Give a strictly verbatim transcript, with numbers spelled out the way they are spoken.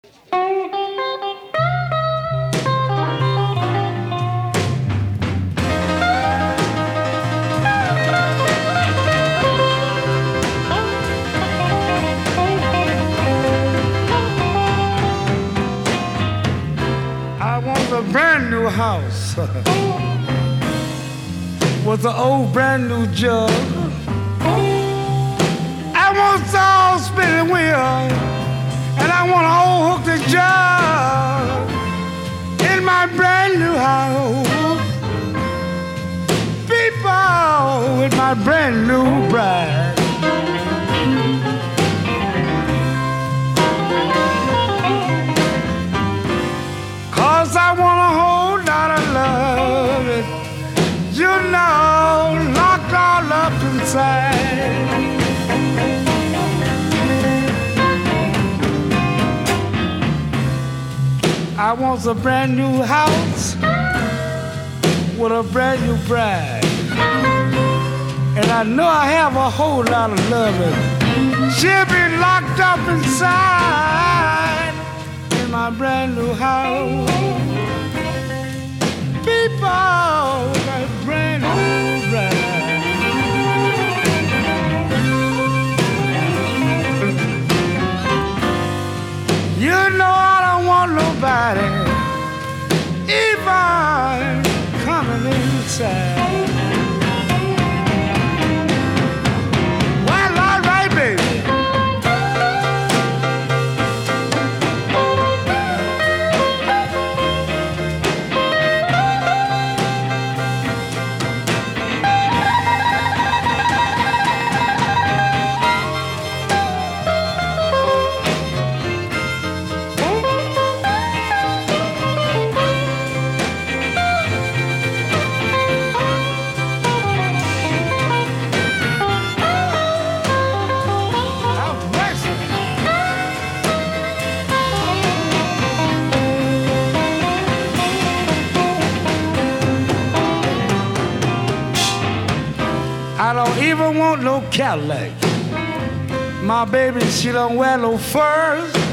A brand new house with an old brand new jug. I want all spinning wheel, and I want to old hook the jug in my brand new house. People with my brand new bride. Cause I want a whole lot of love, you know, locked all up inside. I want a brand new house with a brand new bride. And I know I have a whole lot of loving. She'll be locked up inside my brand new house. People got a brand new bride. You know I don't want nobody even coming inside. Well, all right, baby. I don't even want no Cadillac. My baby, she don't wear no furs.